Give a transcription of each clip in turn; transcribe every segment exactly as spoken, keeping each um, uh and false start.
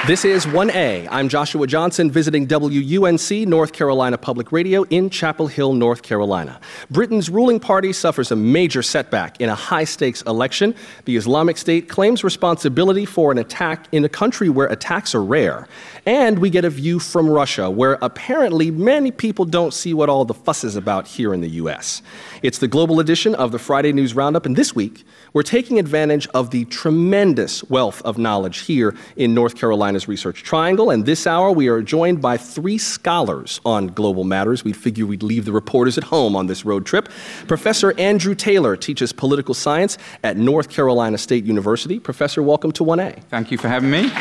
This is one A. I'm Joshua Johnson, visiting W U N C, North Carolina Public Radio in Chapel Hill, North Carolina. Britain's ruling party suffers a major setback in a high-stakes election. The Islamic State claims responsibility for an attack in a country where attacks are rare. And we get a view from Russia, where apparently many people don't see what all the fuss is about here in the U S. It's the global edition of the Friday News Roundup, and this week, we're taking advantage of the tremendous wealth of knowledge here in North Carolina's Research Triangle. And this hour, we are joined by three scholars on global matters. We figure we'd leave the reporters at home on this road trip. Professor Andrew Taylor teaches political science at North Carolina State University. Professor, welcome to one A. Thank you for having me.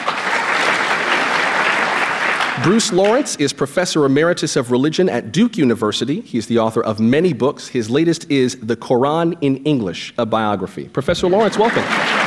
Bruce Lawrence is Professor Emeritus of Religion at Duke University. He's the author of many books. His latest is The Quran in English, a biography. Professor Lawrence, welcome.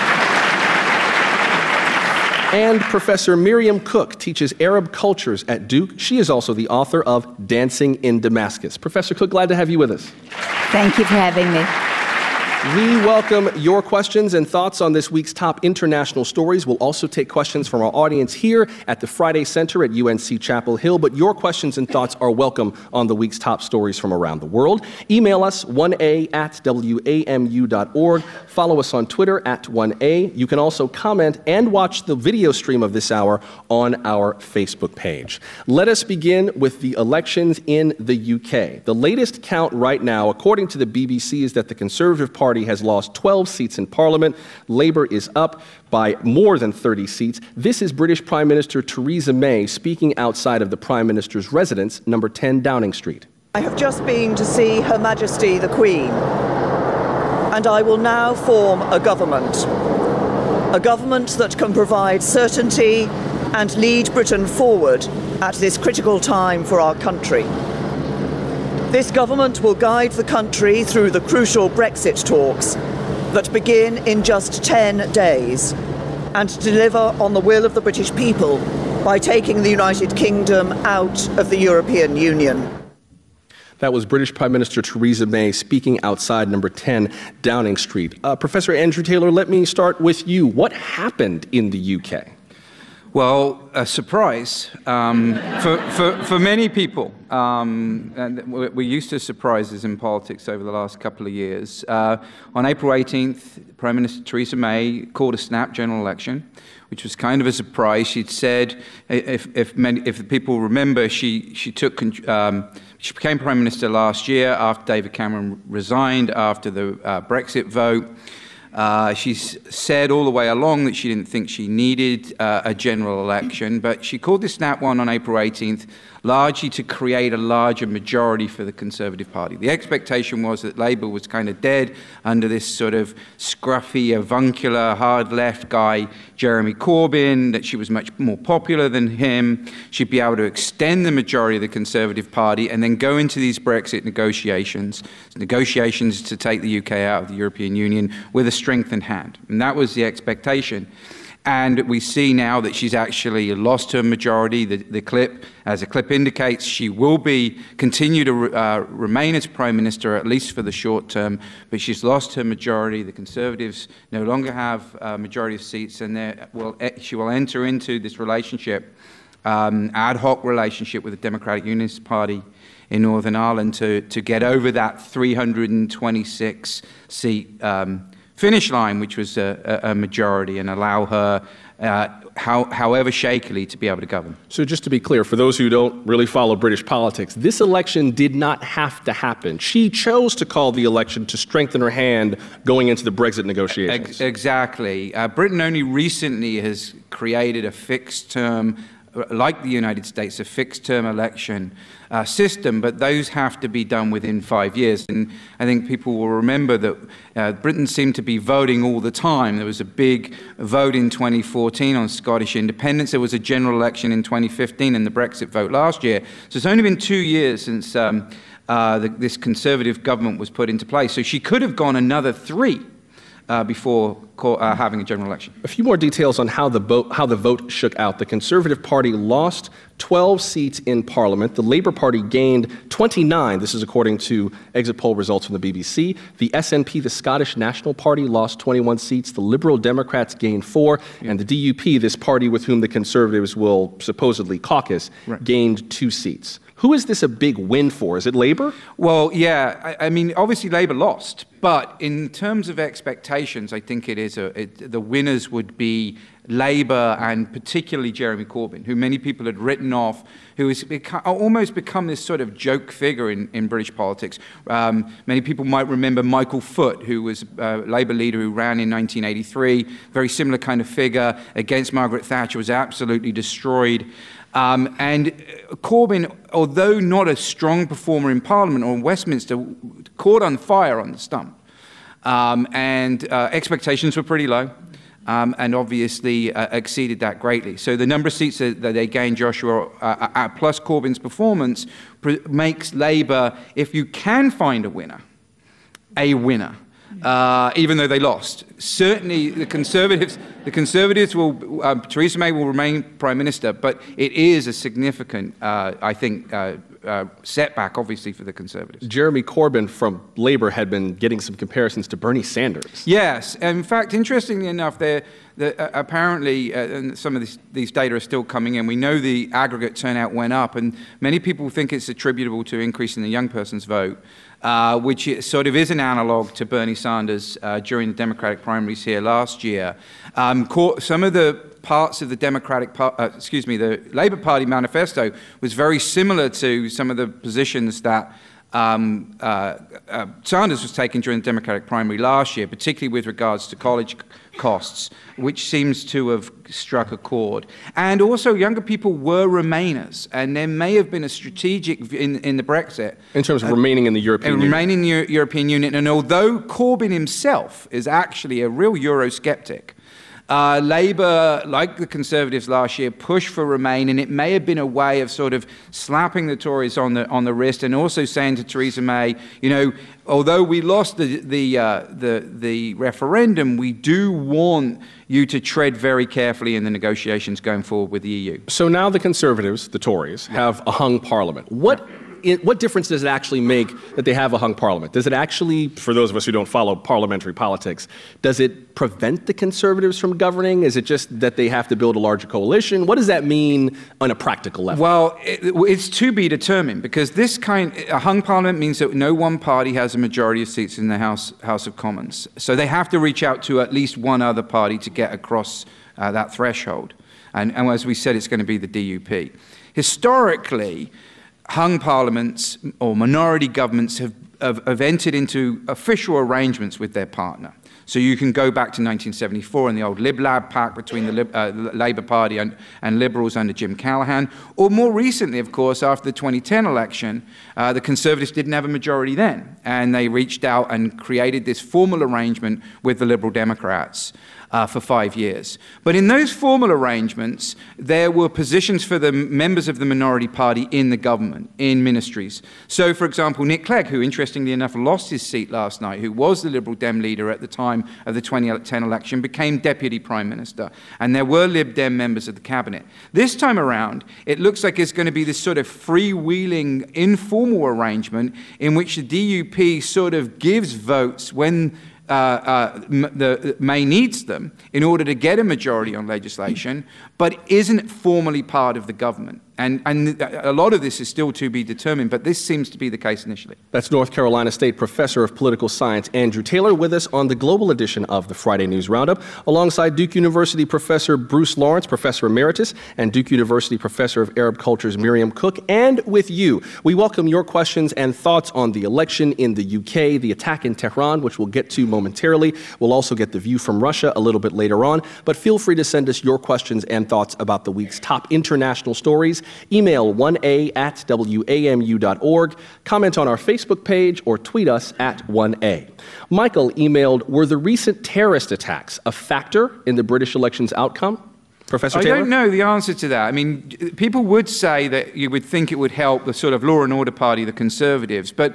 And Professor Miriam Cook teaches Arab cultures at Duke. She is also the author of Dancing in Damascus. Professor Cook, glad to have you with us. Thank you for having me. We welcome your questions and thoughts on this week's top international stories. We'll also take questions from our audience here at the Friday Center at U N C Chapel Hill, but your questions and thoughts are welcome on the week's top stories from around the world. Email us one A at W A M U dot org. Follow us on Twitter at one A. You can also comment and watch the video stream of this hour on our Facebook page. Let us begin with the elections in the U K. The latest count right now, according to the B B C, is that the Conservative Party has lost twelve seats in Parliament. Labour is up by more than thirty seats. This is British Prime Minister Theresa May speaking outside of the Prime Minister's residence, number ten Downing Street. I have just been to see Her Majesty the Queen, and I will now form a government. A government that can provide certainty and lead Britain forward at this critical time for our country. This government will guide the country through the crucial Brexit talks that begin in just ten days and deliver on the will of the British people by taking the United Kingdom out of the European Union. That was British Prime Minister Theresa May speaking outside number ten Downing Street. Uh, Professor Andrew Taylor, let me start with you. What happened in the U K? Well, a surprise um, for, for, for many people. Um, and we're used to surprises in politics over the last couple of years. Uh, on April eighteenth, Prime Minister Theresa May called a snap general election, which was kind of a surprise. She'd said, if, if, many, if the people remember, she, she, took, um, she became Prime Minister last year after David Cameron resigned after the uh, Brexit vote. Uh, she's said all the way along that she didn't think she needed uh, a general election, but she called this snap one on April eighteenth largely to create a larger majority for the Conservative Party. The expectation was that Labour was kind of dead under this sort of scruffy, avuncular, hard left guy, Jeremy Corbyn, that she was much more popular than him. She'd be able to extend the majority of the Conservative Party and then go into these Brexit negotiations, negotiations to take the U K out of the European Union with a strengthened hand. And that was the expectation. And we see now that she's actually lost her majority. The, the clip, as the clip indicates, she will be continue to re, uh, remain as Prime Minister, at least for the short term, but she's lost her majority. The Conservatives no longer have a majority of seats, and will, she will enter into this relationship, um, ad hoc relationship with the Democratic Unionist Party in Northern Ireland to, to get over that three hundred twenty-six seat um, finish line, which was a, a majority, and allow her, uh, how, however shakily, to be able to govern. So just to be clear, for those who don't really follow British politics, this election did not have to happen. She chose to call the election to strengthen her hand going into the Brexit negotiations. Ex- exactly. Uh, Britain only recently has created a fixed term, like the United States, a fixed-term election uh, system, but those have to be done within five years. And I think people will remember that uh, Britain seemed to be voting all the time. There was a big vote in twenty fourteen on Scottish independence. There was a general election in twenty fifteen and the Brexit vote last year. So it's only been two years since um, uh, the, this Conservative government was put into place. So she could have gone another three. uh, before uh, having a general election. A few more details on how the, vote, how the vote shook out. The Conservative Party lost twelve seats in Parliament. The Labour Party gained twenty-nine. This is according to exit poll results from the B B C. The S N P, the Scottish National Party, lost twenty-one seats. The Liberal Democrats gained four. Yeah. And the D U P, this party with whom the Conservatives will supposedly caucus, right. gained two seats. Who is this a big win for? Is it Labour? Well, yeah. I, I mean, obviously Labour lost. But in terms of expectations, I think it is a, it, the winners would be Labour and particularly Jeremy Corbyn, who many people had written off, who has become, almost become this sort of joke figure in, in British politics. Um, many people might remember Michael Foot, who was a Labour leader who ran in nineteen eighty-three, very similar kind of figure against Margaret Thatcher, was absolutely destroyed. Um, and Corbyn, although not a strong performer in Parliament or in Westminster, caught on fire on the stump. Um, and uh, expectations were pretty low. Um, and obviously uh, exceeded that greatly. So the number of seats that, that they gained, Joshua, uh, uh, plus Corbyn's performance, makes Labour, if you can find a winner, a winner, uh, even though they lost. Certainly the Conservatives, the Conservatives will, uh, Theresa May will remain Prime Minister, but it is a significant, uh, I think, uh, Uh, setback, obviously, for the Conservatives. Jeremy Corbyn from Labour had been getting some comparisons to Bernie Sanders. Yes. In fact, interestingly enough, they're, they're, uh, apparently, uh, and some of this, these data are still coming in, we know the aggregate turnout went up, and many people think it's attributable to increasing the young person's vote, uh, which is, sort of is an analogue to Bernie Sanders uh, during the Democratic primaries here last year. Um, some of the parts of the Democratic, uh, excuse me, the Labour Party manifesto was very similar to some of the positions that um, uh, uh, Sanders was taking during the Democratic primary last year, particularly with regards to college costs, which seems to have struck a chord. And also, younger people were Remainers, and there may have been a strategic in, in the Brexit. In terms of uh, remaining in the European Union. Remaining in the Euro European Union, and although Corbyn himself is actually a real Eurosceptic, Uh, Labour, like the Conservatives last year, pushed for Remain, and it may have been a way of sort of slapping the Tories on the on the wrist, and also saying to Theresa May, you know, although we lost the the uh, the, the referendum, we do want you to tread very carefully in the negotiations going forward with the E U. So now the Conservatives, the Tories, have a hung parliament. What? It, what difference does it actually make that they have a hung parliament? Does it actually, for those of us who don't follow parliamentary politics, does it prevent the Conservatives from governing? Is it just that they have to build a larger coalition? What does that mean on a practical level? Well, it, it's to be determined, because this kind, a hung parliament means that no one party has a majority of seats in the House, House of Commons. So they have to reach out to at least one other party to get across uh, that threshold. And, and as we said, it's going to be the D U P. Historically, hung parliaments or minority governments have, have, have entered into official arrangements with their partner. So you can go back to nineteen seventy-four and the old Lib-Lab Pact between the Lib, uh, Labour Party and, and Liberals under Jim Callaghan, or more recently, of course, after the twenty ten election, uh, the Conservatives didn't have a majority then, and they reached out and created this formal arrangement with the Liberal Democrats. Uh, for five years. But in those formal arrangements, there were positions for the members of the minority party in the government, in ministries. So, for example, Nick Clegg, who interestingly enough lost his seat last night, who was the Liberal Dem leader at the time of the twenty ten election, became Deputy Prime Minister. And there were Lib Dem members of the cabinet. This time around, it looks like it's going to be this sort of freewheeling, informal arrangement in which the D U P sort of gives votes when Uh, uh, the May needs them in order to get a majority on legislation, but isn't formally part of the government. And, and a lot of this is still to be determined, but this seems to be the case initially. That's North Carolina State Professor of Political Science Andrew Taylor with us on the global edition of the Friday News Roundup, alongside Duke University Professor Bruce Lawrence, Professor Emeritus, and Duke University Professor of Arab Cultures Miriam Cook, and with you. We welcome your questions and thoughts on the election in the U K, the attack in Tehran, which we'll get to momentarily. We'll also get the view from Russia a little bit later on, but feel free to send us your questions and thoughts about the week's top international stories. Email one A at W A M U dot org, comment on our Facebook page, or tweet us at one A. Michael emailed, were the recent terrorist attacks a factor in the British election's outcome? Professor Taylor? I don't know the answer to that. I mean, people would say that you would think it would help the sort of law and order party, the Conservatives, but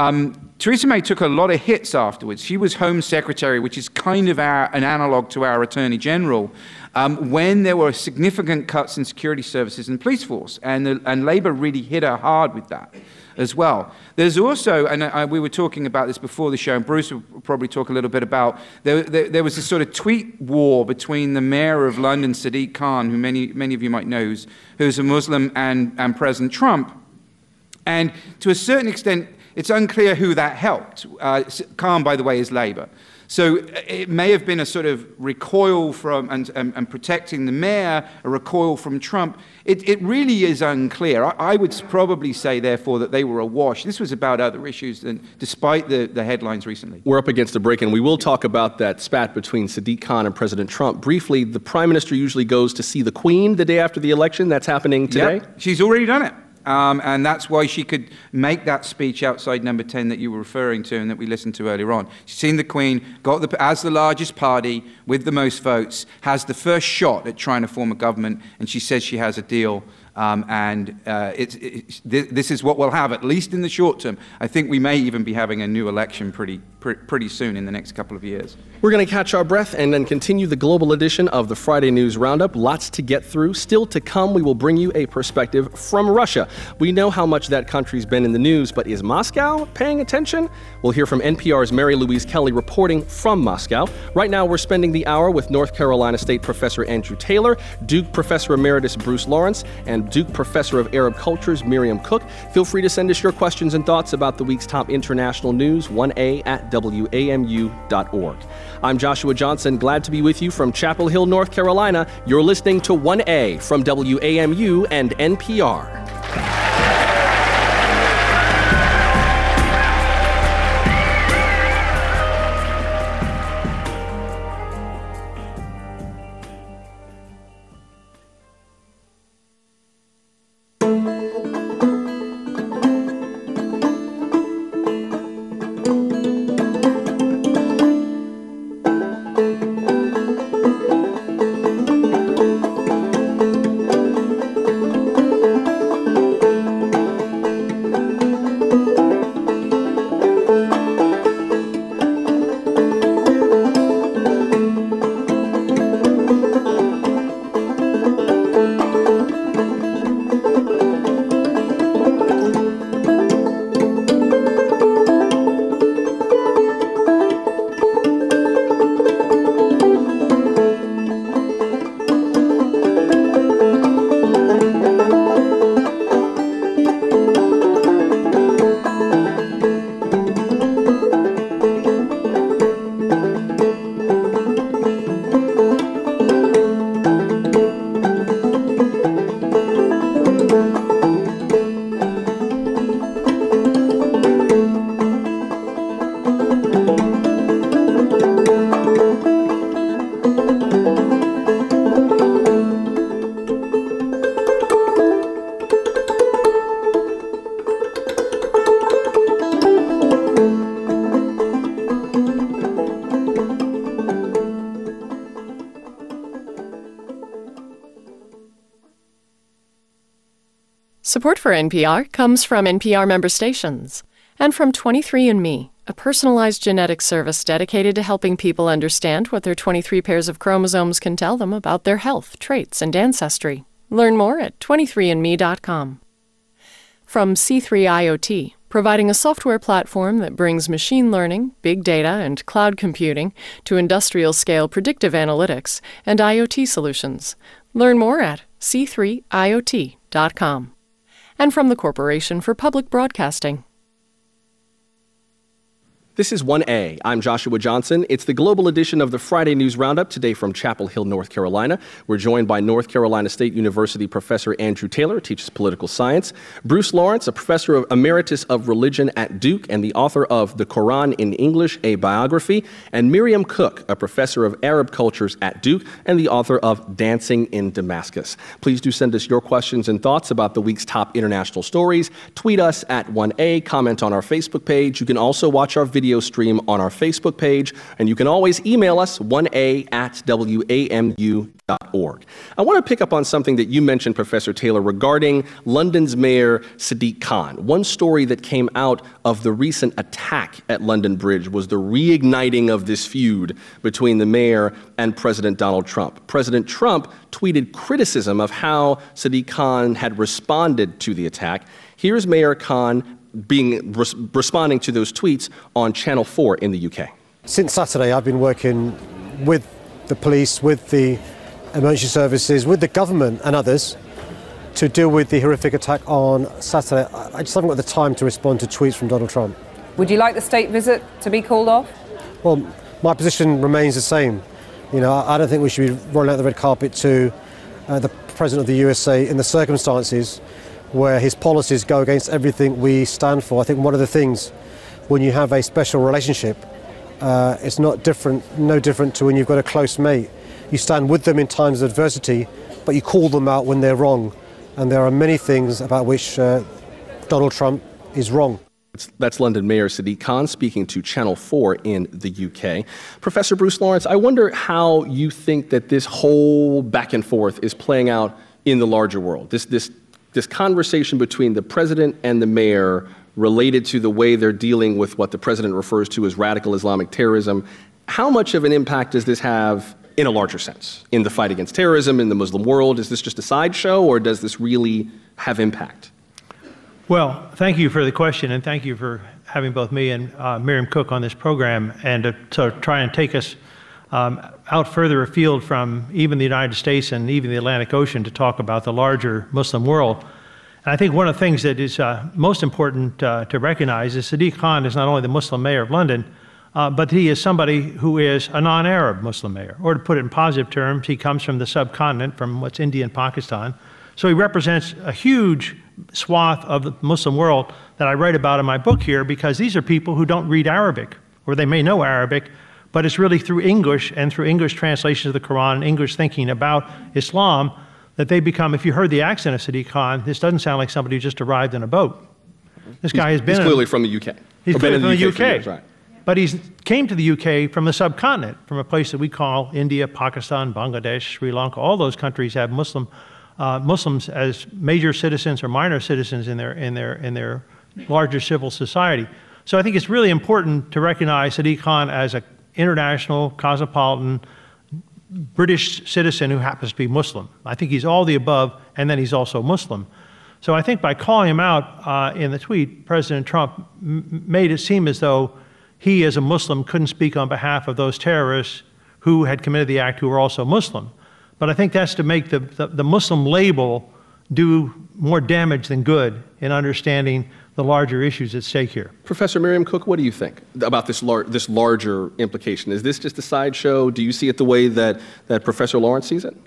Um, Theresa May took a lot of hits afterwards. She was Home Secretary, which is kind of our, an analog to our Attorney General, um, when there were significant cuts in security services and police force, and, the, and Labour really hit her hard with that as well. There's also, and I, we were talking about this before the show, and Bruce will probably talk a little bit about, there, there, there was this sort of tweet war between the mayor of London, Sadiq Khan, who many, many of you might know, who's, who's a Muslim, and, and President Trump. And to a certain extent, it's unclear who that helped. Uh, Khan, by the way, is Labour. So it may have been a sort of recoil from, and, and, and protecting the mayor, a recoil from Trump. It, it really is unclear. I, I would probably say, therefore, that they were awash. This was about other issues, than, despite the, the headlines recently. We're up against a break, and we will talk about that spat between Sadiq Khan and President Trump. Briefly, the Prime Minister usually goes to see the Queen the day after the election. That's happening today? Yep. She's already done it. Um, and that's why she could make that speech outside Number ten that you were referring to and that we listened to earlier on. She's seen the Queen, got the, as the largest party with the most votes, has the first shot at trying to form a government, and she says she has a deal. Um, and uh, it's, it's, this is what we'll have, at least in the short term. I think we may even be having a new election pretty, pr pretty soon in the next couple of years. We're going to catch our breath and then continue the global edition of the Friday News Roundup. Lots to get through. Still to come, we will bring you a perspective from Russia. We know how much that country's been in the news, but is Moscow paying attention? We'll hear from N P R's Mary Louise Kelly reporting from Moscow. Right now, we're spending the hour with North Carolina State Professor Andrew Taylor, Duke Professor Emeritus Bruce Lawrence, and Duke Professor of Arab Cultures Miriam Cook. Feel free to send us your questions and thoughts about the week's top international news, one A at W A M U dot org. I'm Joshua Johnson, glad to be with you from Chapel Hill, North Carolina. You're listening to one A from W A M U and N P R. Support for N P R comes from N P R member stations and from twenty-three and me, a personalized genetic service dedicated to helping people understand what their twenty-three pairs of chromosomes can tell them about their health, traits, and ancestry. Learn more at twenty-three and me dot com. From C three I O T, providing a software platform that brings machine learning, big data, and cloud computing to industrial-scale predictive analytics and IoT solutions. Learn more at C three I O T dot com. And from the Corporation for Public Broadcasting. This is one A. I'm Joshua Johnson. It's the global edition of the Friday News Roundup, today from Chapel Hill, North Carolina. We're joined by North Carolina State University Professor Andrew Taylor, who teaches political science, Bruce Lawrence, a professor of emeritus of religion at Duke and the author of The Quran in English, a biography, and Miriam Cook, a professor of Arab cultures at Duke and the author of Dancing in Damascus. Please do send us your questions and thoughts about the week's top international stories. Tweet us at one A, comment on our Facebook page. You can also watch our video video stream on our Facebook page, and you can always email us, one a at w a m u dot org. I want to pick up on something that you mentioned, Professor Taylor, regarding London's Mayor Sadiq Khan. One story that came out of the recent attack at London Bridge was the reigniting of this feud between the mayor and President Donald Trump. President Trump tweeted criticism of how Sadiq Khan had responded to the attack. Here's Mayor Khan being res- responding to those tweets on Channel four in the U K. Since Saturday, I've been working with the police, with the emergency services, with the government and others to deal with the horrific attack on Saturday. I just haven't got the time to respond to tweets from Donald Trump. Would you like the state visit to be called off? Well, my position remains the same. You know, I don't think we should be rolling out the red carpet to uh, the President of the U S A in the circumstances where his policies go against everything we stand for. I think one of the things when you have a special relationship, uh, it's not different, no different to when you've got a close mate. You stand with them in times of adversity, but you call them out when they're wrong. And there are many things about which uh, Donald Trump is wrong. That's London Mayor Sadiq Khan speaking to Channel four in the U K. Professor Bruce Lawrence, I wonder how you think that this whole back and forth is playing out in the larger world. This, this, this conversation between the president and the mayor related to the way they're dealing with what the president refers to as radical Islamic terrorism. How much of an impact does this have in a larger sense in the fight against terrorism in the Muslim world? Is this just a sideshow, or does this really have impact? Well, thank you for the question, and thank you for having both me and uh, Miriam Cook on this program, and to, to try and take us um, out further afield from even the United States and even the Atlantic Ocean to talk about the larger Muslim world. And I think one of the things that is uh, most important uh, to recognize is Sadiq Khan is not only the Muslim mayor of London, uh, but he is somebody who is a non-Arab Muslim mayor. Or to put it in positive terms, he comes from the subcontinent, from what's India and Pakistan. So he represents a huge swath of the Muslim world that I write about in my book here, because these are people who don't read Arabic, or they may know Arabic, but it's really through English and through English translations of the Quran and English thinking about Islam that they become, if you heard the accent of Sadiq Khan, this doesn't sound like somebody who just arrived in a boat. This guy has been- He's clearly from the U K. He's clearly from the U K. Years, right. But he came to the U K from the subcontinent, from a place that we call India, Pakistan, Bangladesh, Sri Lanka. All those countries have Muslim uh, Muslims as major citizens or minor citizens in their in their in their larger civil society. So I think it's really important to recognize Sadiq Khan as an international, cosmopolitan, British citizen who happens to be Muslim. I think he's all the above, and then he's also Muslim. So I think by calling him out uh, in the tweet, President Trump m made it seem as though he, as a Muslim, couldn't speak on behalf of those terrorists who had committed the act who were also Muslim. But I think that's to make the, the, the Muslim label do more damage than good in understanding the larger issues at stake here. Professor Miriam Cook, what do you think about this, lar this larger implication? Is this just a sideshow? Do you see it the way that, that Professor Lawrence sees it?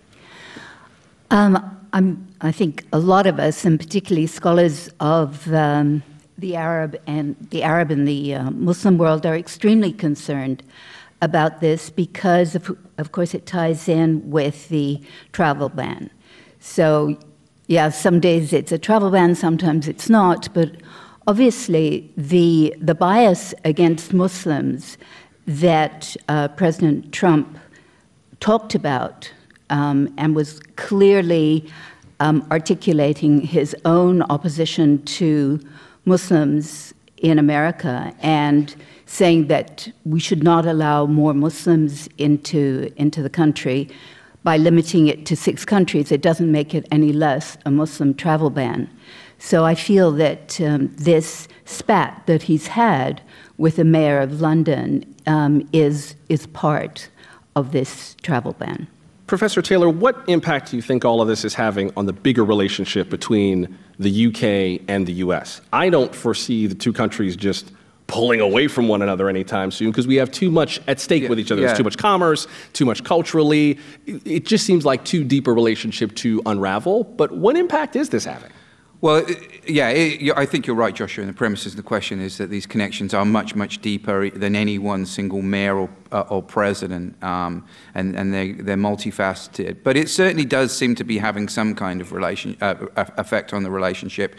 Um, I'm, I think a lot of us, and particularly scholars of um, the Arab and the Arab and the uh, Muslim world, are extremely concerned about this because, of, of course, it ties in with the travel ban. So, yeah, some days it's a travel ban, sometimes it's not, but obviously the, the bias against Muslims that uh, President Trump talked about um, and was clearly um, articulating his own opposition to Muslims in America and saying that we should not allow more Muslims into, into the country by limiting it to six countries. It doesn't make it any less a Muslim travel ban. So I feel that um, this spat that he's had with the mayor of London um, is, is part of this travel ban. Professor Taylor, what impact do you think all of this is having on the bigger relationship between the U K and the U S? I don't foresee the two countries just pulling away from one another anytime soon, because we have too much at stake yeah, with each other. Yeah. There's too much commerce, too much culturally. It just seems like too deep a relationship to unravel. But what impact is this having? Well, yeah, it, I think you're right, Joshua, and the premise of the question is that these connections are much, much deeper than any one single mayor or, uh, or president, um, and, and they, they're multifaceted. But it certainly does seem to be having some kind of relation, uh, effect on the relationship.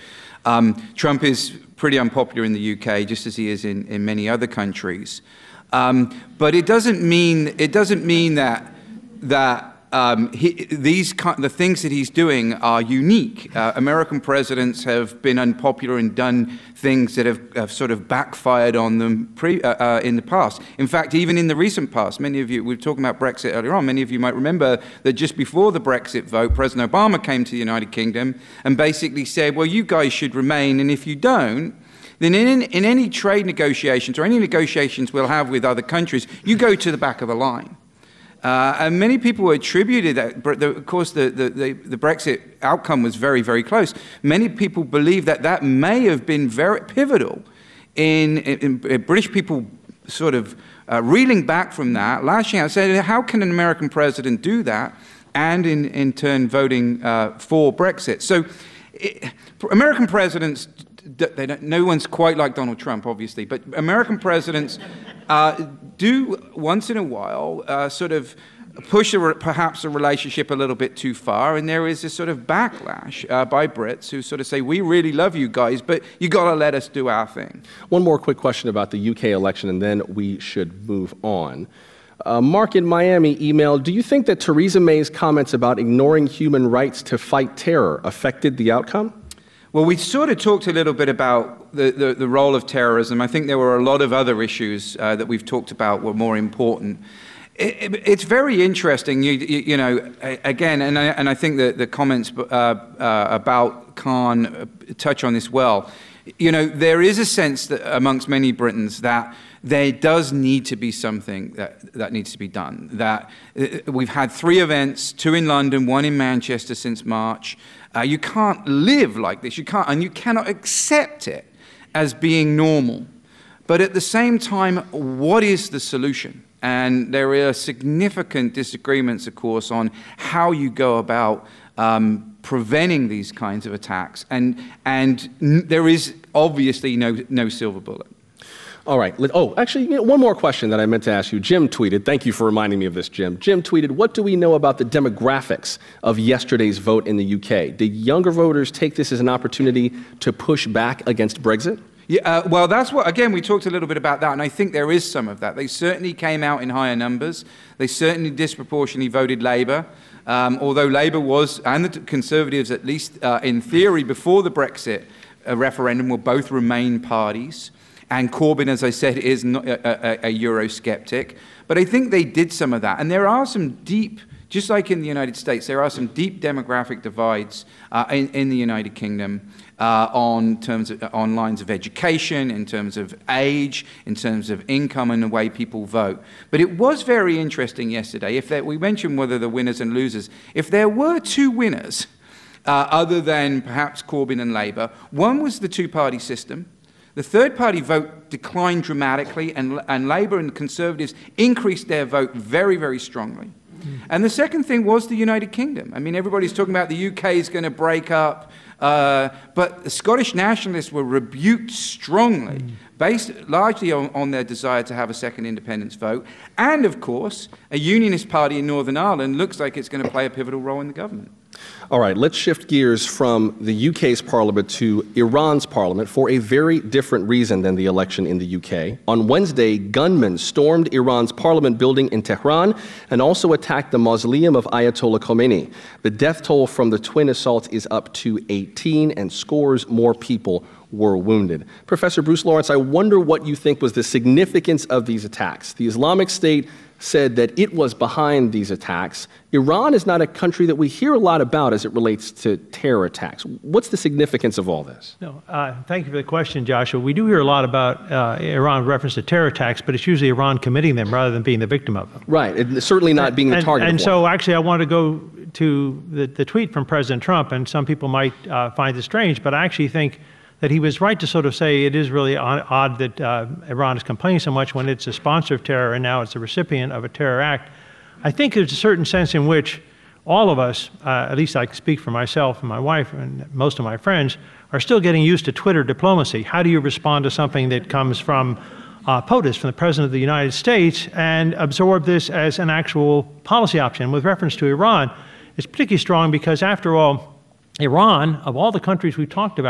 Um, Trump is pretty unpopular in the U K, just as he is in, in many other countries. Um, but it doesn't mean it doesn't mean that that um, he, these the things that he's doing are unique. Uh, American presidents have been unpopular and done things that have, have sort of backfired on them pre, uh, uh, in the past. In fact, even in the recent past, many of you, we were talking about Brexit earlier on, many of you might remember that just before the Brexit vote, President Obama came to the United Kingdom and basically said, well, you guys should remain, and if you don't, then in, in any trade negotiations or any negotiations we'll have with other countries, you go to the back of the line. Uh, and many people attributed that, but the, of course, the, the, the, the Brexit outcome was very, very close. Many people believe that that may have been very pivotal in, in, in British people sort of uh, reeling back from that, lashing out, saying, how can an American president do that? And in, in turn, voting uh, for Brexit. So it, American presidents, they don't, no one's quite like Donald Trump, obviously, but American presidents uh, do once in a while uh, sort of push a, perhaps a relationship a little bit too far, and there is this sort of backlash uh, by Brits who sort of say, we really love you guys, but you got to let us do our thing. One more quick question about the U K election, and then we should move on. Uh, Mark in Miami emailed, do you think that Theresa May's comments about ignoring human rights to fight terror affected the outcome? Well, we sort of talked a little bit about the, the, the role of terrorism. I think there were a lot of other issues uh, that we've talked about were more important. It, it, it's very interesting, you, you, you know, again, and I, and I think that the comments uh, uh, about Khan touch on this well. You know, there is a sense that amongst many Britons that there does need to be something that, that needs to be done. That uh, we've had three events, two in London, one in Manchester since March. Uh, you can't live like this. You can't, and you cannot accept it as being normal. But at the same time, what is the solution? And there are significant disagreements, of course, on how you go about um, preventing these kinds of attacks. And, and there is obviously no, no silver bullet. All right. Oh, actually, you know, one more question that I meant to ask you. Jim tweeted, thank you for reminding me of this, Jim. Jim tweeted, what do we know about the demographics of yesterday's vote in the U K? Did younger voters take this as an opportunity to push back against Brexit? Yeah, uh, well, that's what, again, we talked a little bit about that, and I think there is some of that. They certainly came out in higher numbers. They certainly disproportionately voted Labour, um, although Labour was, and the Conservatives, at least uh, in theory, before the Brexit uh, referendum, will both remain parties. And Corbyn, as I said, is not a, a, a Eurosceptic. But I think they did some of that. And there are some deep, just like in the United States, there are some deep demographic divides uh, in, in the United Kingdom uh, on, terms of, on lines of education, in terms of age, in terms of income and the way people vote. But it was very interesting yesterday. If there, we mentioned whether the winners and losers. If there were two winners, uh, other than perhaps Corbyn and Labour, one was the two-party system. The third-party vote declined dramatically, and, and Labour and the Conservatives increased their vote very, very strongly. Mm. And the second thing was the United Kingdom. I mean, everybody's talking about the U K is going to break up, uh, but the Scottish nationalists were rebuked strongly, mm. based largely on, on their desire to have a second independence vote. And, of course, a unionist party in Northern Ireland looks like it's going to play a pivotal role in the government. All right, let's shift gears from the U K's parliament to Iran's parliament for a very different reason than the election in the U K. On Wednesday, gunmen stormed Iran's parliament building in Tehran and also attacked the mausoleum of Ayatollah Khomeini. The death toll from the twin assaults is up to eighteen, and scores more people were wounded. Professor Bruce Lawrence, I wonder what you think was the significance of these attacks. The Islamic State said that it was behind these attacks. Iran is not a country that we hear a lot about as it relates to terror attacks. What's the significance of all this? No, uh, thank you for the question, Joshua. We do hear a lot about uh, Iran in reference to terror attacks, but it's usually Iran committing them rather than being the victim of them. Right, and certainly not being the and, target and of one. And so actually I want to go to the, the tweet from President Trump, and some people might uh, find this strange, but I actually think that he was right to sort of say it is really odd that uh, Iran is complaining so much when it's a sponsor of terror and now it's a recipient of a terror act. I think there's a certain sense in which all of us, uh, at least I can speak for myself and my wife and most of my friends, are still getting used to Twitter diplomacy. How do you respond to something that comes from uh, POTUS, from the President of the United States, and absorb this as an actual policy option? With reference to Iran, it's particularly strong because, after all, Iran, of all the countries we've talked about,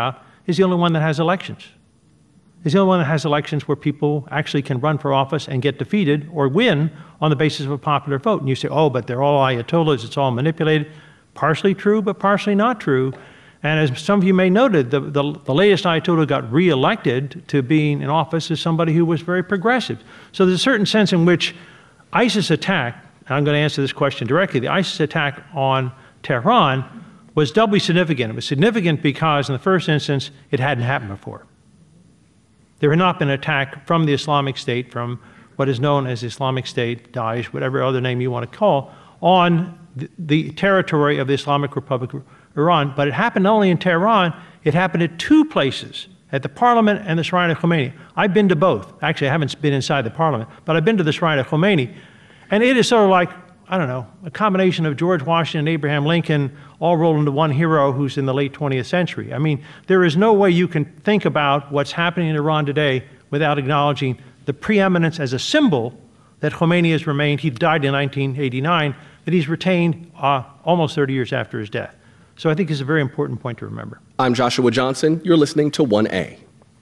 is the only one that has elections. It's the only one that has elections where people actually can run for office and get defeated or win on the basis of a popular vote. And you say, oh, but they're all Ayatollahs, it's all manipulated. Partially true, but partially not true. And as some of you may noted, the, the, the latest Ayatollah got reelected to being in office as somebody who was very progressive. So there's a certain sense in which ISIS attack, and I'm going to answer this question directly, the ISIS attack on Tehran was doubly significant. It was significant because in the first instance, it hadn't happened before. There had not been an attack from the Islamic State, from what is known as Islamic State, Daesh, whatever other name you want to call, on the, the territory of the Islamic Republic of Iran. But it happened not only in Tehran, it happened at two places, at the parliament and the Shrine of Khomeini. I've been to both. Actually, I haven't been inside the parliament, but I've been to the Shrine of Khomeini. And it is sort of like, I don't know, a combination of George Washington and Abraham Lincoln all rolled into one hero who's in the late twentieth century. I mean, there is no way you can think about what's happening in Iran today without acknowledging the preeminence as a symbol that Khomeini has remained. He died in nineteen eighty-nine, that he's retained uh, almost thirty years after his death. So I think it's a very important point to remember. I'm Joshua Johnson. You're listening to one A.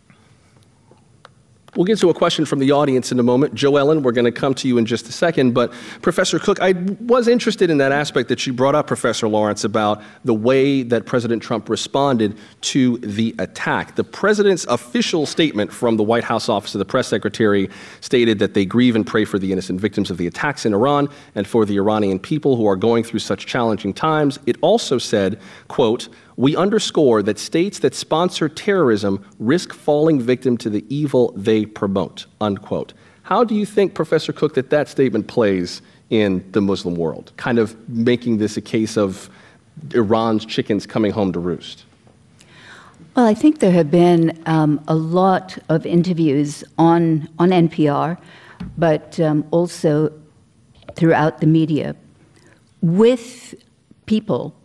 We'll get to a question from the audience in a moment. Jo Ellen, we're going to come to you in just a second. But Professor Cook, I was interested in that aspect that you brought up, Professor Lawrence, about the way that President Trump responded to the attack. The president's official statement from the White House Office of the Press Secretary stated that they grieve and pray for the innocent victims of the attacks in Iran and for the Iranian people who are going through such challenging times. It also said, quote, "We underscore that states that sponsor terrorism risk falling victim to the evil they promote," unquote. How do you think, Professor Cook, that that statement plays in the Muslim world, kind of making this a case of Iran's chickens coming home to roost? Well, I think there have been um, a lot of interviews on, on N P R, but um, also throughout the media with people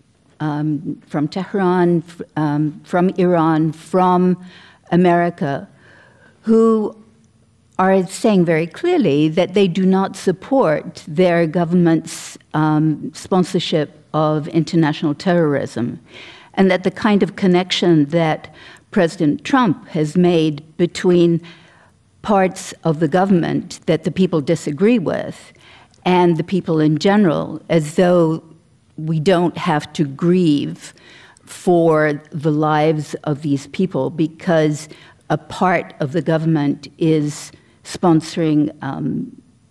Um, from Tehran, um, from Iran, from America, who are saying very clearly that they do not support their government's um, sponsorship of international terrorism, and that the kind of connection that President Trump has made between parts of the government that the people disagree with and the people in general, as though we don't have to grieve for the lives of these people because a part of the government is sponsoring um,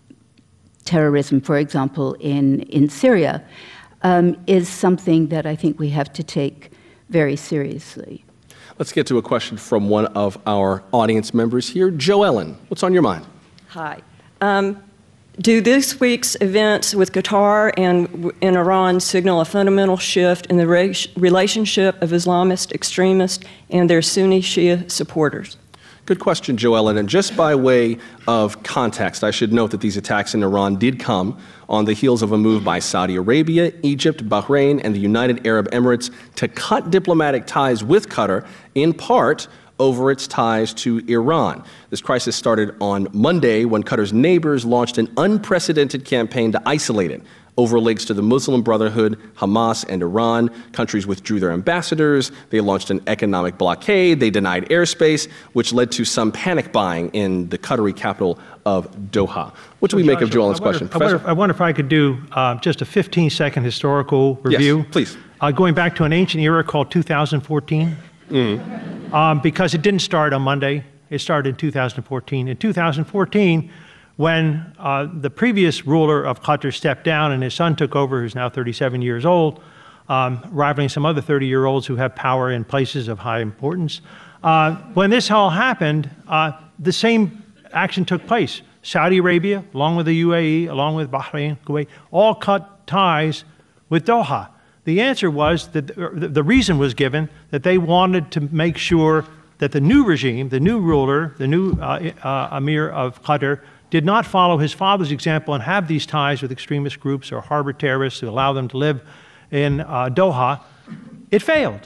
terrorism, for example, in, in Syria, um, is something that I think we have to take very seriously. Let's get to a question from one of our audience members here. Jo Ellen, what's on your mind? Hi. Um, Do this week's events with Qatar and in Iran signal a fundamental shift in the re relationship of Islamist extremists and their Sunni Shia supporters? Good question, Jo Ellen. And just by way of context, I should note that these attacks in Iran did come on the heels of a move by Saudi Arabia, Egypt, Bahrain, and the United Arab Emirates to cut diplomatic ties with Qatar, in part over its ties to Iran. This crisis started on Monday when Qatar's neighbors launched an unprecedented campaign to isolate it over links to the Muslim Brotherhood, Hamas, and Iran. Countries withdrew their ambassadors. They launched an economic blockade. They denied airspace, which led to some panic buying in the Qatari capital of Doha. What do we make of Jo Ellen's question? I wonder, I wonder if I could do uh, just a fifteen second historical review. Yes, please. Uh, going back to an ancient era called two thousand fourteen. Mm. Um, because it didn't start on Monday. It started in two thousand fourteen. In two thousand fourteen, when uh, the previous ruler of Qatar stepped down and his son took over, who's now thirty-seven years old, um, rivaling some other thirty-year-olds who have power in places of high importance. Uh, when this all happened, uh, the same action took place. Saudi Arabia, along with the U A E, along with Bahrain, Kuwait, all cut ties with Doha. The answer was that the reason was given that they wanted to make sure that the new regime, the new ruler, the new uh, uh, Emir of Qatar, did not follow his father's example and have these ties with extremist groups or harbor terrorists to allow them to live in uh, Doha. It failed.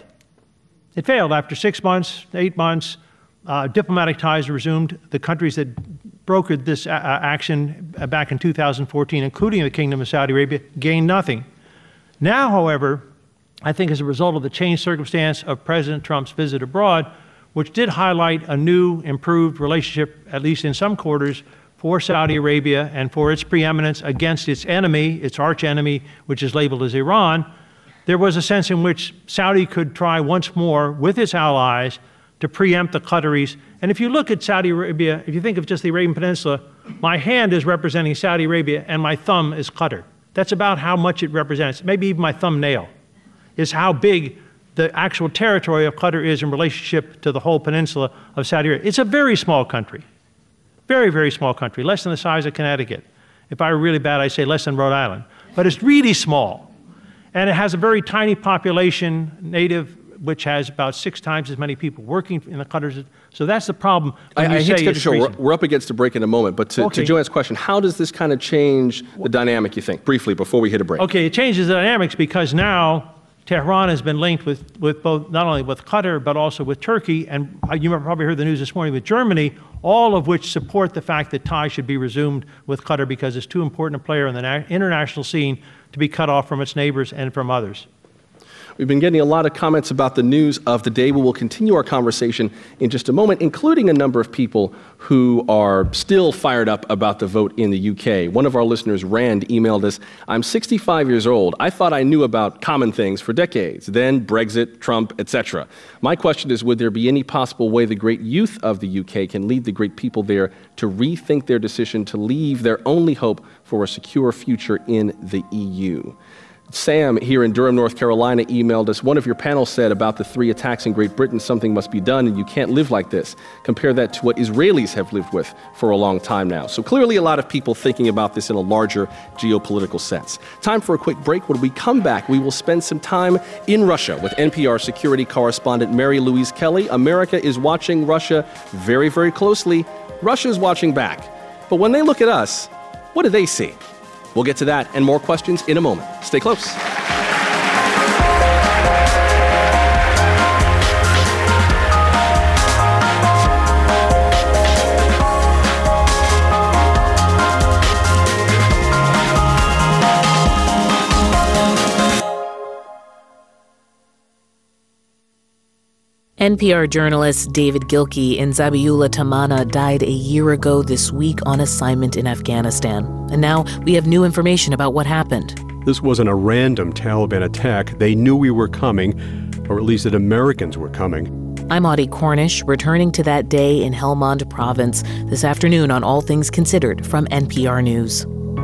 It failed. After six months, eight months, uh, diplomatic ties resumed. The countries that brokered this uh, action back in two thousand fourteen, including the Kingdom of Saudi Arabia, gained nothing. Now, however, I think as a result of the changed circumstance of President Trump's visit abroad, which did highlight a new, improved relationship, at least in some quarters, for Saudi Arabia and for its preeminence against its enemy, its arch enemy, which is labeled as Iran, there was a sense in which Saudi could try once more with its allies to preempt the Qataris. And if you look at Saudi Arabia, if you think of just the Arabian Peninsula, my hand is representing Saudi Arabia and my thumb is Qatar. That's about how much it represents. Maybe even my thumbnail is how big the actual territory of Qatar is in relationship to the whole peninsula of Saudi Arabia. It's a very small country, very, very small country, less than the size of Connecticut. If I were really bad, I'd say less than Rhode Island. But it's really small. And it has a very tiny population, native, which has about six times as many people working in the Qatars. So that's the problem. I, I hate to cut you short. We're, we're up against a break in a moment. But to, okay. to Joanne's question, how does this kind of change the dynamic, you think, briefly, before we hit a break? Okay, it changes the dynamics because now Tehran has been linked with, with both, not only with Qatar, but also with Turkey. And you probably heard the news this morning with Germany, all of which support the fact that ties should be resumed with Qatar because it's too important a player in the international scene to be cut off from its neighbors and from others. We've been getting a lot of comments about the news of the day. We will continue our conversation in just a moment, including a number of people who are still fired up about the vote in the U K. One of our listeners, Rand, emailed us, I'm sixty-five years old. I thought I knew about common things for decades, then Brexit, Trump, et cetera. My question is, would there be any possible way the great youth of the U K can lead the great people there to rethink their decision to leave their only hope for a secure future in the E U? Sam here in Durham, North Carolina emailed us, one of your panel said about the three attacks in Great Britain, something must be done and you can't live like this. Compare that to what Israelis have lived with for a long time now. So clearly a lot of people thinking about this in a larger geopolitical sense. Time for a quick break. When we come back, we will spend some time in Russia with N P R security correspondent Mary Louise Kelly. America is watching Russia very, very closely. Russia is watching back. But when they look at us, what do they see? We'll get to that and more questions in a moment. Stay close. N P R journalist David Gilkey in Zabiullah Tamana died a year ago this week on assignment in Afghanistan. And now we have new information about what happened. This wasn't a random Taliban attack. They knew we were coming, or at least that Americans were coming. I'm Audie Cornish, returning to that day in Helmand Province this afternoon on All Things Considered from N P R News.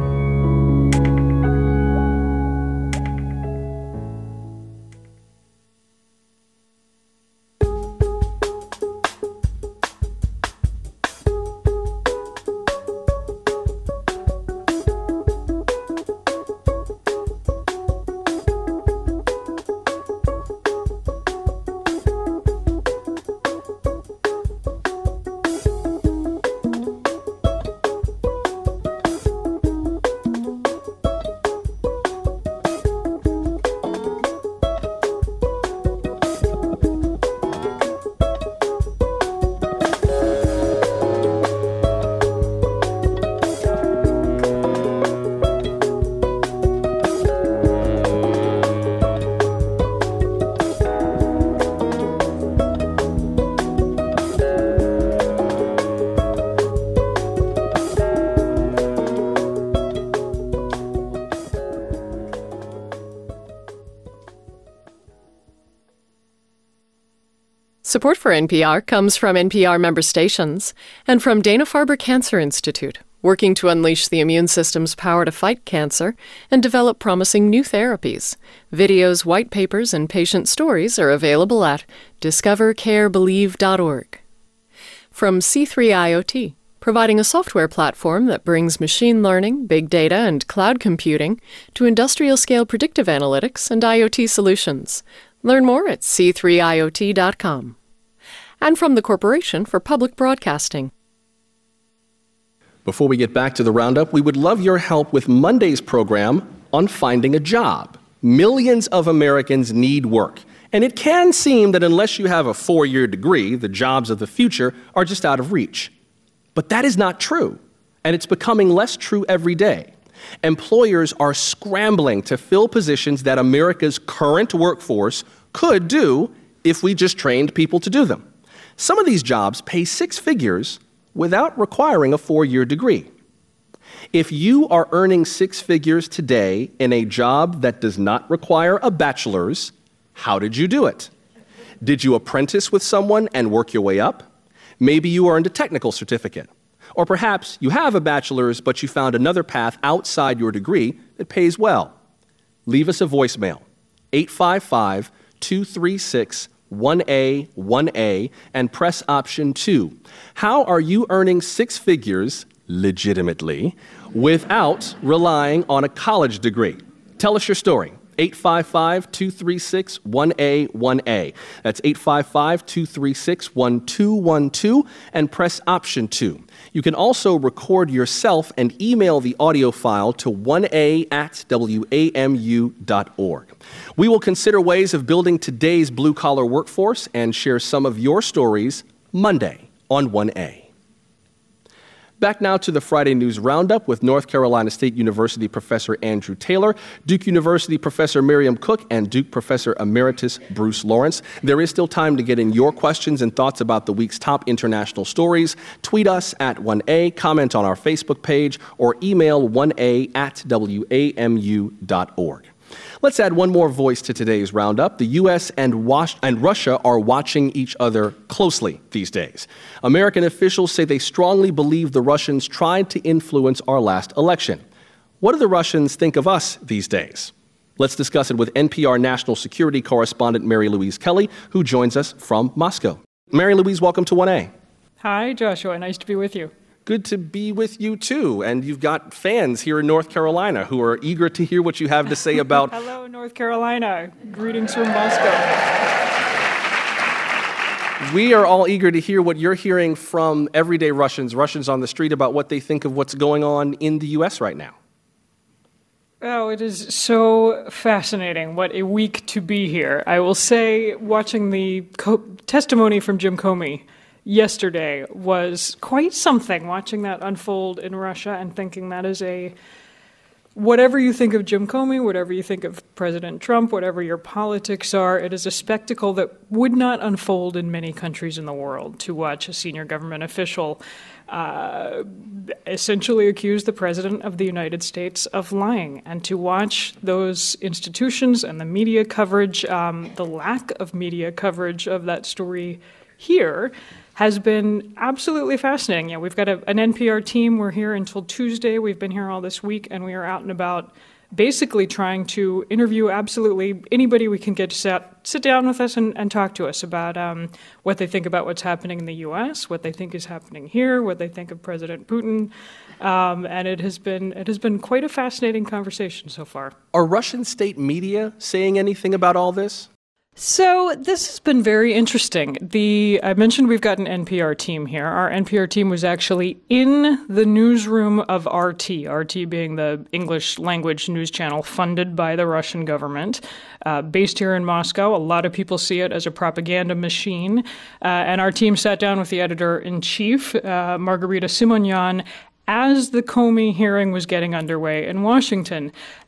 Support for N P R comes from N P R member stations and from Dana-Farber Cancer Institute, working to unleash the immune system's power to fight cancer and develop promising new therapies. Videos, white papers, and patient stories are available at discover care believe dot org. From C three I O T, providing a software platform that brings machine learning, big data, and cloud computing to industrial-scale predictive analytics and I O T solutions. Learn more at c three I O T dot com. And from the Corporation for Public Broadcasting. Before we get back to the roundup, we would love your help with Monday's program on finding a job. Millions of Americans need work. And it can seem that unless you have a four-year degree, the jobs of the future are just out of reach. But that is not true. And it's becoming less true every day. Employers are scrambling to fill positions that America's current workforce could do if we just trained people to do them. Some of these jobs pay six figures without requiring a four-year degree. If you are earning six figures today in a job that does not require a bachelor's, how did you do it? Did you apprentice with someone and work your way up? Maybe you earned a technical certificate. Or perhaps you have a bachelor's, but you found another path outside your degree that pays well. Leave us a voicemail, eight five five, two three six, one A one A, and press option two. How are you earning six figures legitimately without relying on a college degree? Tell us your story. eight five five, two three six, one A one A. That's eight five five, two three six, one two one two, and press option two. You can also record yourself and email the audio file to one A at W A M U dot org. We will consider ways of building today's blue-collar workforce and share some of your stories Monday on one A. Back now to the Friday News Roundup with North Carolina State University Professor Andrew Taylor, Duke University Professor Miriam Cook, and Duke Professor Emeritus Bruce Lawrence. There is still time to get in your questions and thoughts about the week's top international stories. Tweet us at one A, comment on our Facebook page, or email one A at W A M U dot org. Let's add one more voice to today's roundup. The U S and, Was- and Russia are watching each other closely these days. American officials say they strongly believe the Russians tried to influence our last election. What do the Russians think of us these days? Let's discuss it with N P R national security correspondent Mary Louise Kelly, who joins us from Moscow. Mary Louise, welcome to one A. Hi, Joshua. Nice to be with you. Good to be with you, too. And you've got fans here in North Carolina who are eager to hear what you have to say about... Hello, North Carolina. Greetings from Moscow. We are all eager to hear what you're hearing from everyday Russians, Russians on the street, about what they think of what's going on in the U S right now. Oh, it is so fascinating. What a week to be here. I will say, watching the co- testimony from Jim Comey yesterday was quite something, watching that unfold in Russia and thinking that is a, whatever you think of Jim Comey, whatever you think of President Trump, whatever your politics are, it is a spectacle that would not unfold in many countries in the world, to watch a senior government official uh, essentially accuse the President of the United States of lying, and to watch those institutions and the media coverage, um, the lack of media coverage of that story here, has been absolutely fascinating. Yeah, we've got a, an N P R team. We're here until Tuesday. We've been here all this week, and we are out and about basically trying to interview absolutely anybody we can get to sit, sit down with us and, and talk to us about um, what they think about what's happening in the U S, what they think is happening here, what they think of President Putin. Um, and it has been it has been quite a fascinating conversation so far. Are Russian state media saying anything about all this? So this has been very interesting. The I mentioned we've got an N P R team here. Our N P R team was actually in the newsroom of R T, R T being the English language news channel funded by the Russian government, uh, based here in Moscow. A lot of people see it as a propaganda machine. Uh, and our team sat down with the editor-in-chief, uh, Margarita Simonyan, as the Comey hearing was getting underway in Washington.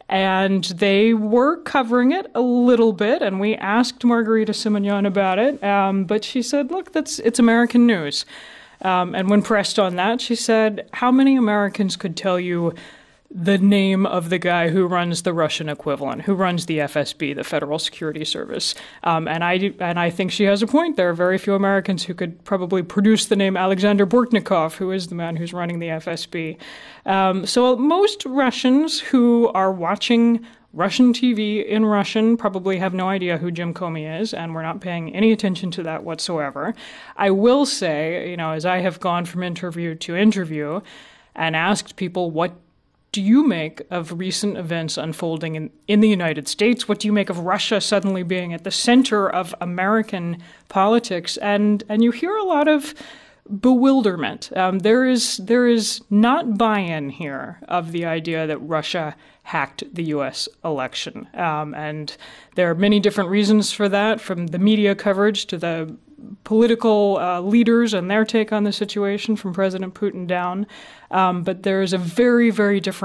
And they were covering it a little bit, and we asked Margarita Simonyan about it, um, but she said, look, that's it's American news. Um, and when pressed on that, she said, how many Americans could tell you the name of the guy who runs the Russian equivalent, who runs the F S B, the Federal Security Service? Um, and I and I think she has a point. There are very few Americans who could probably produce the name Alexander Bortnikov, who is the man who's running the F S B. Um, so most Russians who are watching Russian T V in Russian probably have no idea who Jim Comey is, and we're not paying any attention to that whatsoever. I will say, you know, as I have gone from interview to interview and asked people, what do you make of recent events unfolding in, in the United States? What do you make of Russia suddenly being at the center of American politics? And and you hear a lot of bewilderment. Um, there is there is not buy-in here of the idea that Russia hacked the U S election. Um, and there are many different reasons for that, from the media coverage to the political uh, leaders and their take on the situation, from President Putin down. Um, but there is a very, very different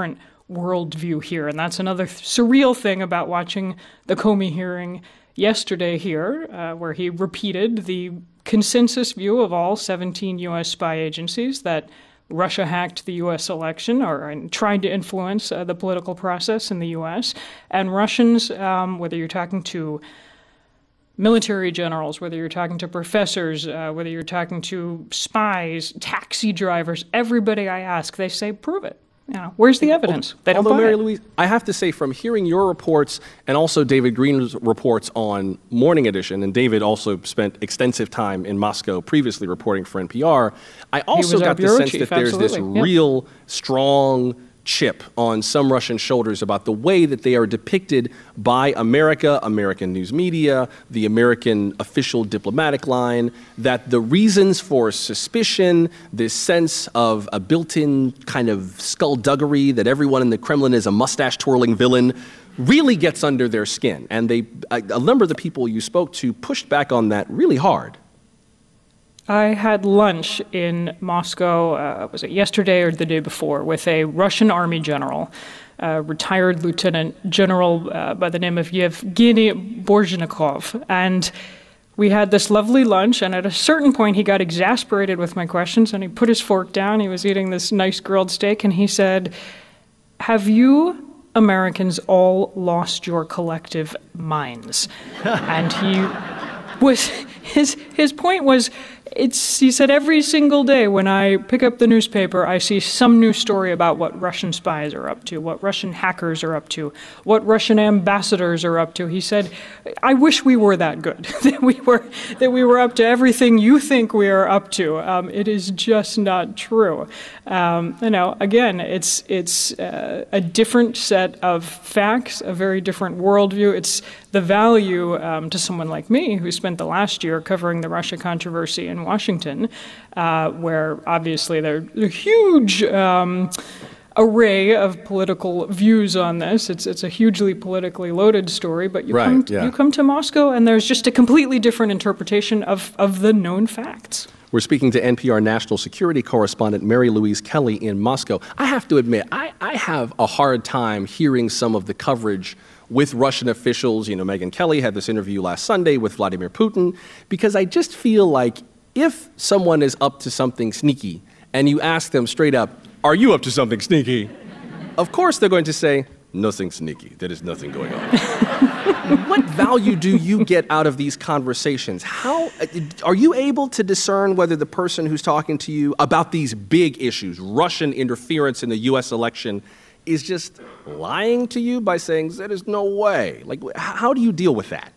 worldview here. And that's another th- surreal thing about watching the Comey hearing yesterday here, uh, where he repeated the consensus view of all seventeen U S spy agencies that Russia hacked the U S election or and tried to influence uh, the political process in the U S. And Russians, um, whether you're talking to military generals, whether you're talking to professors, uh, whether you're talking to spies, taxi drivers, everybody I ask, they say, prove it. You know, where's the evidence? They don't Although, buy Mary it. Louise, I have to say, from hearing your reports and also David Green's reports on Morning Edition, and David also spent extensive time in Moscow previously reporting for N P R, I also was our got the bureau sense chief, that there's this absolutely, yeah. real strong chip on some Russian shoulders about the way that they are depicted by America, American news media, the American official diplomatic line, that the reasons for suspicion, this sense of a built-in kind of skullduggery that everyone in the Kremlin is a mustache-twirling villain, really gets under their skin. And they, a, a number of the people you spoke to pushed back on that really hard. I had lunch in Moscow, uh, was it yesterday or the day before, with a Russian army general, a retired lieutenant general uh, by the name of Yevgeny Borzhnikov. And we had this lovely lunch, and at a certain point he got exasperated with my questions, and he put his fork down. He was eating this nice grilled steak, and he said, "Have you Americans all lost your collective minds?" And he was, his, his point was, It's, he said, every single day when I pick up the newspaper, I see some new story about what Russian spies are up to, what Russian hackers are up to, what Russian ambassadors are up to. He said, I wish we were that good, that we were that we were up to everything you think we are up to. Um, it is just not true. Um, you know, again, it's it's uh, a different set of facts, a very different worldview. It's the value um, to someone like me, who spent the last year covering the Russia controversy in Washington, uh, where obviously there's a huge um, array of political views on this. It's it's a hugely politically loaded story, but you, right, come, to, yeah. you come to Moscow and there's just a completely different interpretation of, of the known facts. We're speaking to N P R national security correspondent Mary Louise Kelly in Moscow. I have to admit, I, I have a hard time hearing some of the coverage with Russian officials. You know, Megyn Kelly had this interview last Sunday with Vladimir Putin, because I just feel like if someone is up to something sneaky and you ask them straight up, are you up to something sneaky? Of course they're going to say, nothing sneaky. There is nothing going on. What value do you get out of these conversations? How are you able to discern whether the person who's talking to you about these big issues, Russian interference in the U S election, is just lying to you by saying, there is no way? Like, how do you deal with that?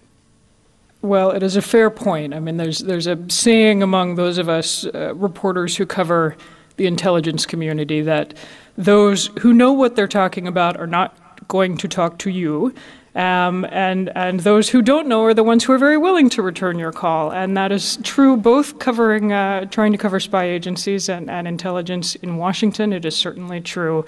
Well, it is a fair point. I mean, there's there's a saying among those of us uh, reporters who cover the intelligence community that those who know what they're talking about are not going to talk to you, um, and and those who don't know are the ones who are very willing to return your call. And that is true both covering, uh, trying to cover spy agencies and, and intelligence in Washington. It is certainly true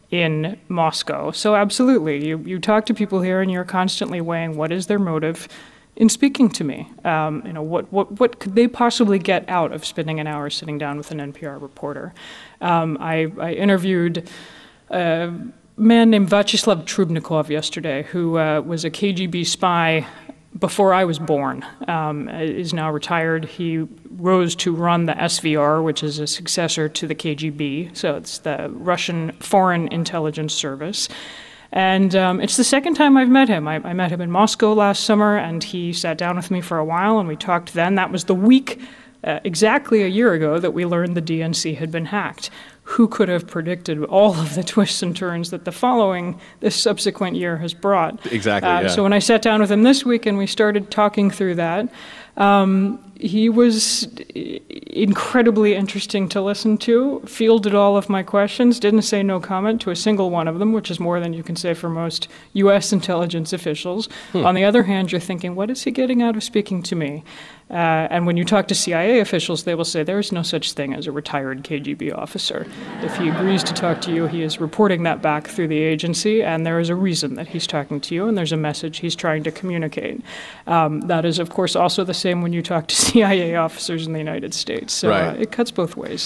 in Moscow. So absolutely, you, you talk to people here and you're constantly weighing what is their motive in speaking to me. Um, you know, what, what, what could they possibly get out of spending an hour sitting down with an N P R reporter? Um, I, I interviewed a man named Vyacheslav Trubnikov yesterday, who uh, was a K G B spy before I was born, um, is now retired. He rose to run the S V R, which is a successor to the K G B, so it's the Russian Foreign Intelligence Service. And um, it's the second time I've met him. I, I met him in Moscow last summer, and he sat down with me for a while, and we talked then. That was the week, uh, exactly a year ago, that we learned the D N C had been hacked. Who could have predicted all of the twists and turns that the following, this subsequent year has brought? Exactly, uh, yeah. So when I sat down with him this week and we started talking through that, um, he was incredibly interesting to listen to, fielded all of my questions, didn't say no comment to a single one of them, which is more than you can say for most U S intelligence officials. Hmm. On the other hand, you're thinking, what is he getting out of speaking to me? Uh, and when you talk to C I A officials, they will say there is no such thing as a retired K G B officer. If he agrees to talk to you, he is reporting that back through the agency, and there is a reason that he's talking to you, and there's a message he's trying to communicate. Um, that is, of course, also the same when you talk to C I A officers in the United States. So right. uh, it cuts both ways.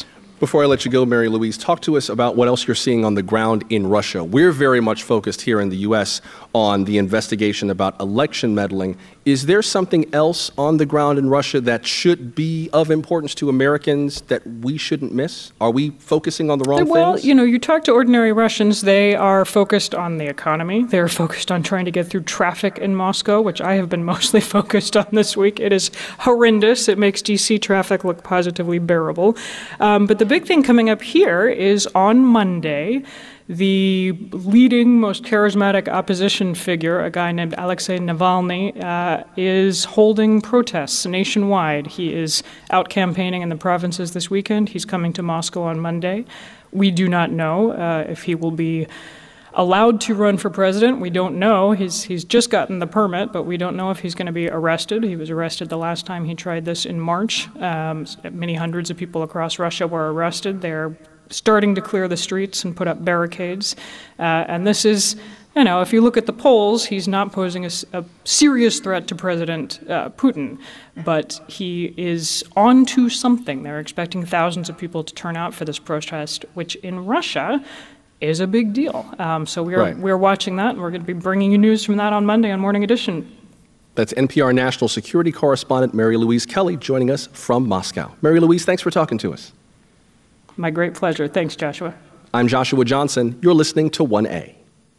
Before I let you go, Mary Louise, talk to us about what else you're seeing on the ground in Russia. We're very much focused here in the U S on the investigation about election meddling. Is there something else on the ground in Russia that should be of importance to Americans that we shouldn't miss? Are we focusing on the wrong well, things? Well, you know, you talk to ordinary Russians, they are focused on the economy. They're focused on trying to get through traffic in Moscow, which I have been mostly focused on this week. It is horrendous. It makes D C traffic look positively bearable. Um, but the big thing coming up here is on Monday, the leading, most charismatic opposition figure, a guy named Alexei Navalny, uh, is holding protests nationwide. He is out campaigning in the provinces this weekend. He's coming to Moscow on Monday. We do not know uh, if he will be allowed to run for president. We don't know. He's, he's just gotten the permit, but we don't know if he's going to be arrested. He was arrested the last time he tried this in March. Um, many hundreds of people across Russia were arrested. They're starting to clear the streets and put up barricades. Uh, and this is, you know, if you look at the polls, he's not posing a, a serious threat to President uh, Putin, but he is on to something. They're expecting thousands of people to turn out for this protest, which in Russia is a big deal. Um, so we're, right. we're watching that, and we're going to be bringing you news from that on Monday on Morning Edition. That's N P R national security correspondent Mary Louise Kelly joining us from Moscow. Mary Louise, thanks for talking to us. My great pleasure. Thanks, Joshua. I'm Joshua Johnson. You're listening to one A.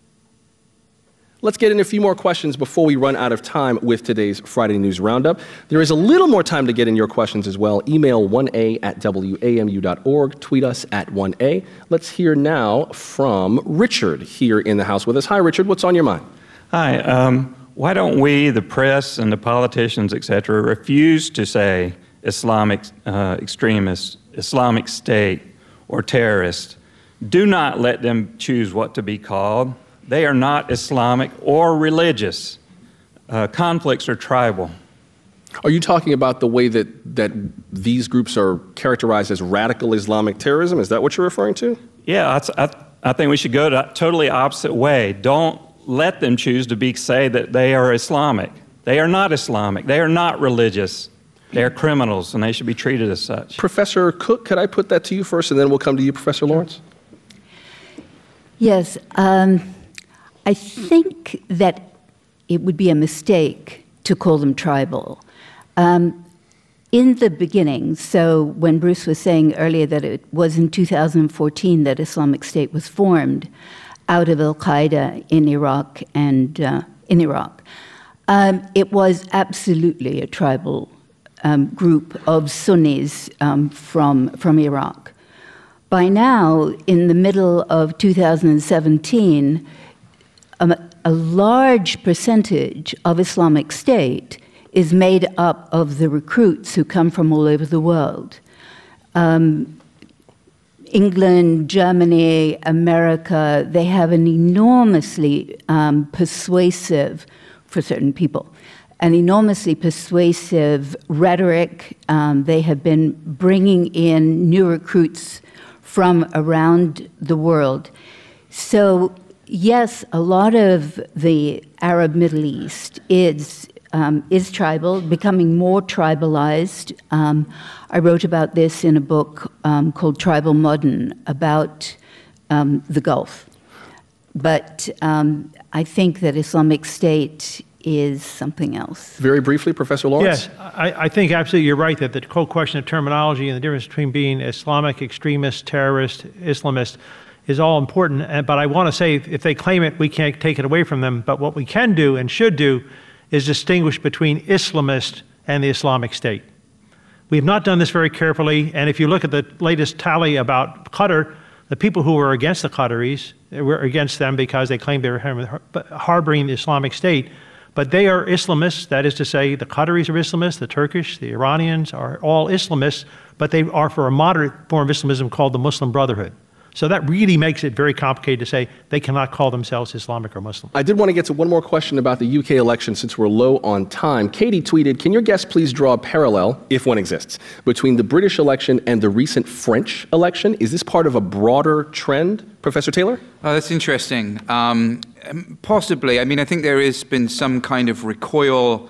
Let's get in a few more questions before we run out of time with today's Friday News Roundup. There is a little more time to get in your questions as well. Email one A at W A M U dot org. Tweet us at one A. Let's hear now from Richard here in the house with us. Hi, Richard. What's on your mind? Hi. Um, why don't we, the press and the politicians, et cetera, refuse to say Islamic uh, extremists, Islamic State, or terrorists? Do not let them choose what to be called. They are not Islamic or religious. Uh, conflicts are tribal. Are you talking about the way that, that these groups are characterized as radical Islamic terrorism? Is that what you're referring to? Yeah, I, I think we should go the totally opposite way. Don't let them choose to be say that they are Islamic. They are not Islamic. They are not religious. They are criminals, and they should be treated as such. Professor Cook, could I put that to you first, and then we'll come to you, Professor Lawrence? Yes. Um, I think that it would be a mistake to call them tribal. Um, in the beginning, so when Bruce was saying earlier that it was in two thousand fourteen that Islamic State was formed out of al-Qaeda in Iraq and uh, in Iraq, um, it was absolutely a tribal um, group of Sunnis um, from, from Iraq. By now, in the middle of two thousand seventeen, um, a large percentage of Islamic State is made up of the recruits who come from all over the world. Um, England, Germany, America, they have an enormously um, persuasive, for certain people, an enormously persuasive rhetoric. Um, they have been bringing in new recruits from around the world. So, yes, a lot of the Arab Middle East is Um, is tribal, becoming more tribalized. Um, I wrote about this in a book um, called Tribal Modern about um, the Gulf. But um, I think that Islamic State is something else. Very briefly, Professor Lawrence? Yes, I, I think absolutely you're right that the whole question of terminology and the difference between being Islamic extremist, terrorist, Islamist is all important. But I want to say if they claim it, we can't take it away from them. But what we can do and should do is distinguish between Islamist and the Islamic State. We have not done this very carefully, and if you look at the latest tally about Qatar, the people who were against the Qataris were against them because they claimed they were harboring the Islamic State, but they are Islamists. That is to say, the Qataris are Islamists, the Turkish, the Iranians are all Islamists, but they are for a moderate form of Islamism called the Muslim Brotherhood. So that really makes it very complicated to say they cannot call themselves Islamic or Muslim. I did want to get to one more question about the U K election since we're low on time. Katie tweeted, can your guest please draw a parallel, if one exists, between the British election and the recent French election? Is this part of a broader trend? Professor Taylor? Oh, that's interesting. Um, possibly. I mean, I think there has been some kind of recoil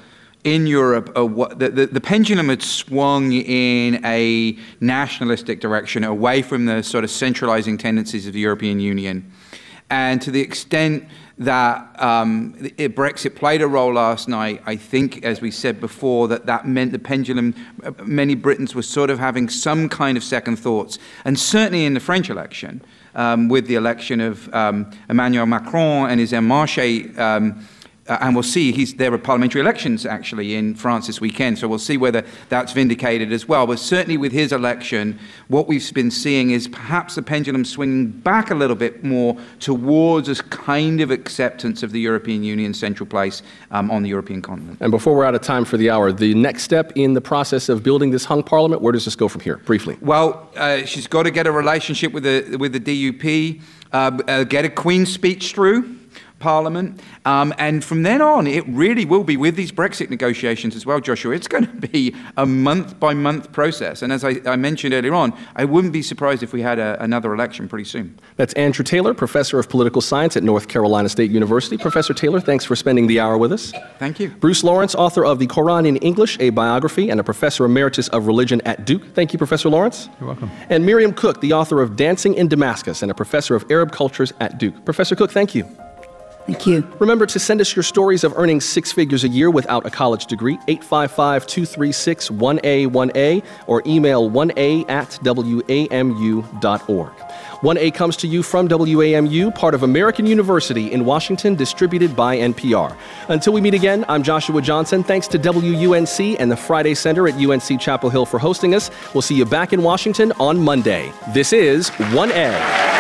in Europe, uh, what, the, the, the pendulum had swung in a nationalistic direction away from the sort of centralizing tendencies of the European Union. And to the extent that um, it, Brexit played a role last night, I think, as we said before, that that meant the pendulum, uh, many Britons were sort of having some kind of second thoughts. And certainly in the French election, um, with the election of um, Emmanuel Macron and his En Marche, um, Uh, and we'll see, he's, there are parliamentary elections actually in France this weekend, so we'll see whether that's vindicated as well. But certainly with his election, what we've been seeing is perhaps the pendulum swinging back a little bit more towards a kind of acceptance of the European Union's central place um, on the European continent. And before we're out of time for the hour, the next step in the process of building this hung parliament, where does this go from here, briefly? Well, uh, she's got to get a relationship with the, with the D U P, uh, uh, get a Queen's speech through Parliament, um, and from then on, it really will be with these Brexit negotiations as well, Joshua. It's going to be a month-by-month process, and as I, I mentioned earlier on, I wouldn't be surprised if we had a, another election pretty soon. That's Andrew Taylor, Professor of Political Science at North Carolina State University. Professor Taylor, thanks for spending the hour with us. Thank you. Bruce Lawrence, author of The Quran in English, a biography, and a Professor Emeritus of Religion at Duke. Thank you, Professor Lawrence. You're welcome. And Miriam Cook, the author of Dancing in Damascus, and a Professor of Arab Cultures at Duke. Professor Cook, thank you. Thank you. Remember to send us your stories of earning six figures a year without a college degree, eight five five, two three six, one A one A, or email one A at W A M U dot org. one A comes to you from W A M U, part of American University in Washington, distributed by N P R. Until we meet again, I'm Joshua Johnson. Thanks to W U N C and the Friday Center at U N C Chapel Hill for hosting us. We'll see you back in Washington on Monday. This is one A.